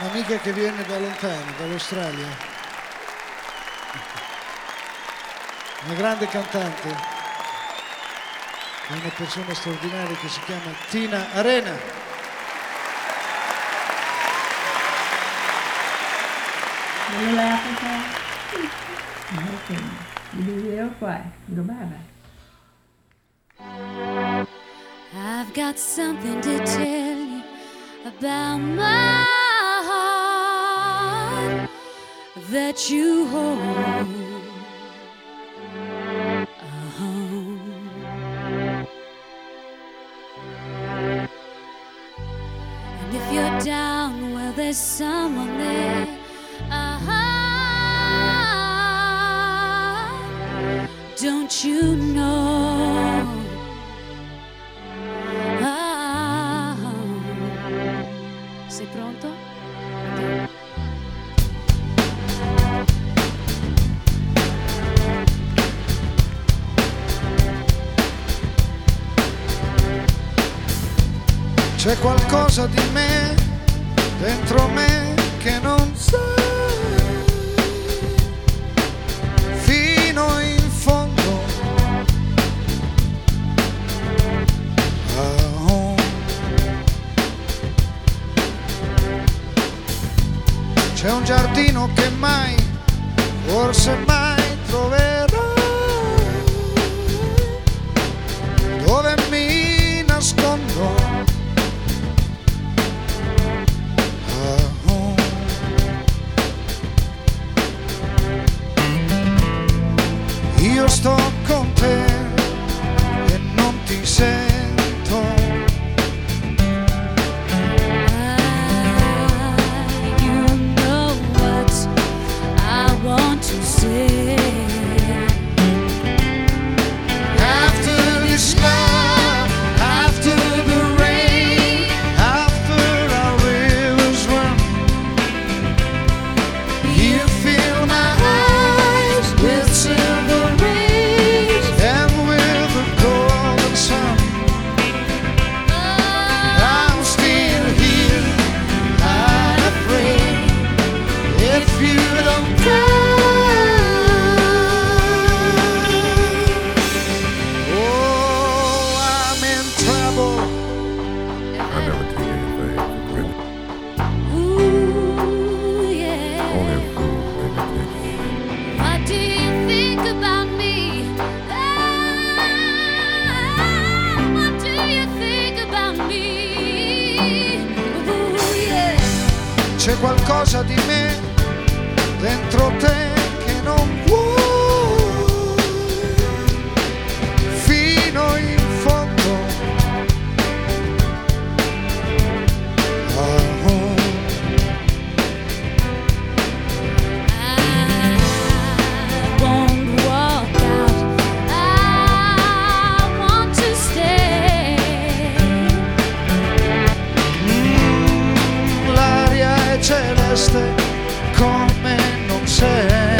Un'amica che viene da lontano, dall'Australia. Una grande cantante, è una persona straordinaria che si chiama Tina Arena. I've got something to tell you about my heart that you hold. And if you're down, well, there's someone there. Don't you know? Sei pronto? C'è qualcosa di me, dentro me, che non sai fino in fondo. C'è un giardino che mai, forse mai troverò, dove mi nascondo. Io sto con te e non ti sento. After the snow, after the rain, After our rivers run, you fill my eyes with silver rays. and with the golden sun, I'm still here, not afraid. If you don't come, c'è qualcosa di me dentro te che non vuoi fino in fondo. Celeste come non sei.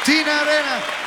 Tina Arena.